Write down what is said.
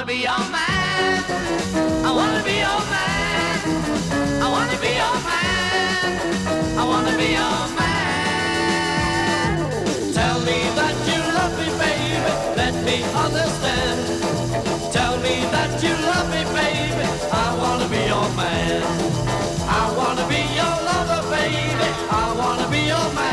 wanna be your man. I wanna be your man. I wanna be your man. I wanna be your man. Tell me that you love me, baby. Let me understand. Tell me that you love me, baby. I wanna be your man. I wanna be your lover, baby. I wanna be your man.